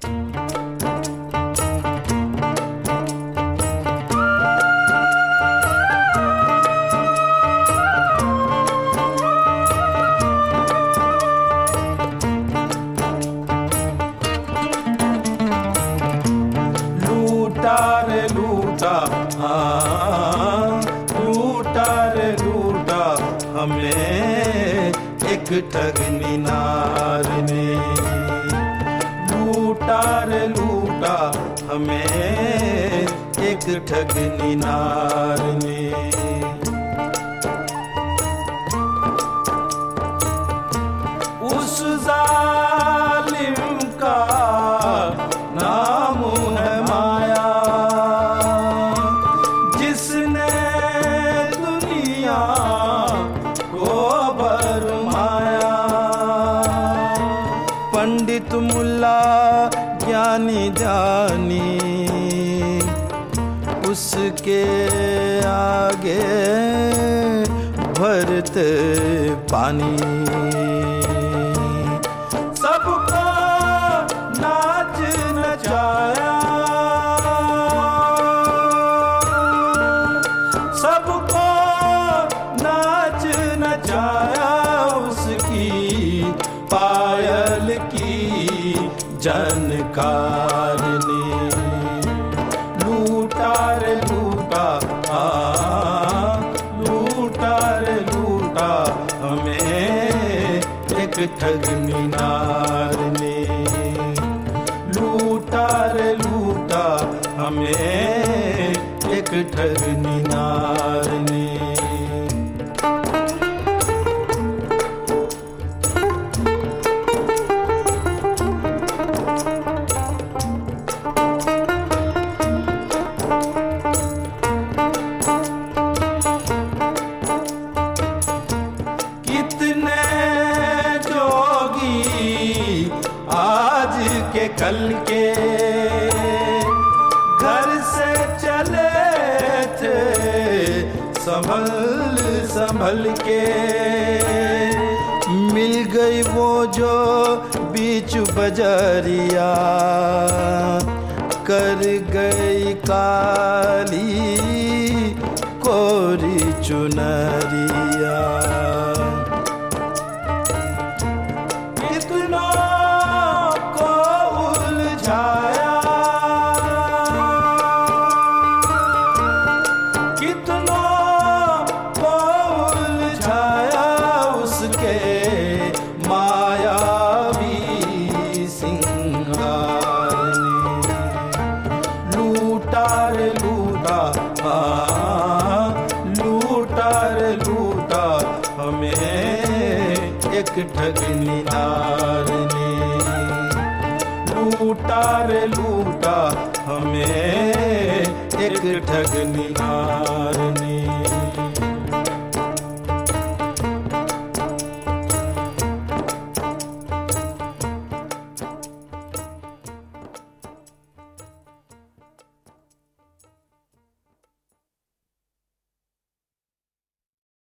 लूटा रे लूटा, लूटा रे लूटा हमें एक ठगनी नार ने। लूटा रे लूटा हमें एक ठगनी नार ने। उस जालिम का नाम है माया, जिसने दुनिया को भरमाया। पंडित मुल्ला ज्ञानी जानी उसके आगे भरते पानी। सबको नाच नचाया, सबको नाच नचाया, उसकी पायल की जनकार ने। लूटा रे लूटा, लूटा रे लूटा हमें एक ठगनी नार ने। लूटा रे लूटा हमें एक ठगनी नार ने। कितने जोगी आज के कल के घर से चले थे संभल संभल के। मिल गई वो जो बीच बजरिया, कर गई काली कोरी चुनरिया। कितनों को उलझाया, कितनों को उलझाया, उसके मायावी सिंगार ने। लूटा रे लूटा, लूटा रे लूटा हमें एक ठगनी नार ने। लूटा रे लूटा हमें एक ठगनी नार ने।